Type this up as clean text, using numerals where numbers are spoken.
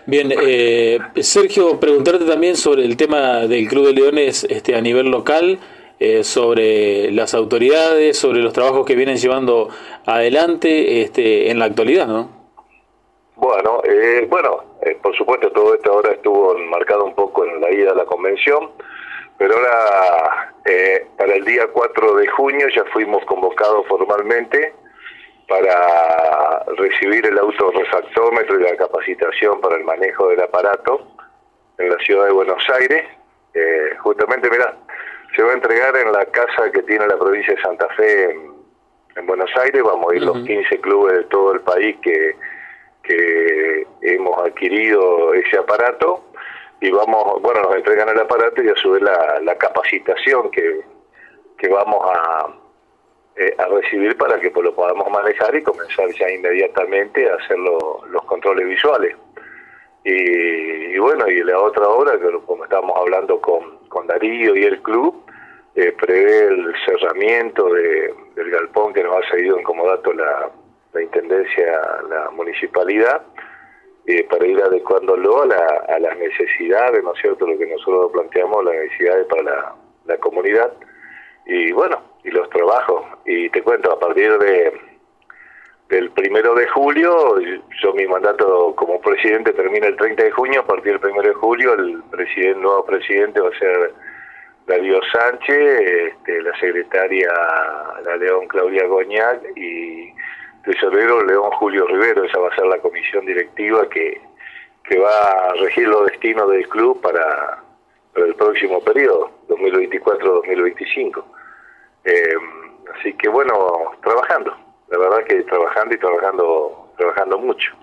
Bien, Sergio, preguntarte también sobre el tema del Club de Leones a nivel local, sobre las autoridades, sobre los trabajos que vienen llevando adelante en la actualidad, ¿no? Por supuesto todo esto ahora estuvo marcado un poco en la ida a la convención, pero ahora para el día 4 de junio ya fuimos convocados formalmente para recibir el autorrefractómetro y la capacitación para el manejo del aparato en la ciudad de Buenos Aires. Justamente, mirá, se va a entregar en la casa que tiene la provincia de Santa Fe en Buenos Aires. Vamos a ir los 15 clubes de todo el país que hemos adquirido ese aparato, y nos entregan el aparato y a su vez la capacitación que vamos a recibir para que lo podamos manejar y comenzar ya inmediatamente a hacer los controles visuales. Y la otra obra, que como estábamos hablando con Darío y el club, prevé el cerramiento del galpón que nos ha cedido en comodato la Intendencia, la Municipalidad, para ir adecuándolo a las necesidades, ¿no es cierto?, lo que nosotros planteamos, las necesidades para la comunidad, y los trabajos. Y te cuento, a partir del 1 de julio, yo mi mandato como presidente termina el 30 de junio, a partir del 1 de julio el nuevo presidente va a ser Darío Sánchez, la secretaria, la León Claudia Goñac, y tesorero León Julio Rivero. Esa va a ser la comisión directiva que va a regir los destinos del club para el próximo periodo, 2024-2025. Así que trabajando, la verdad que trabajando mucho.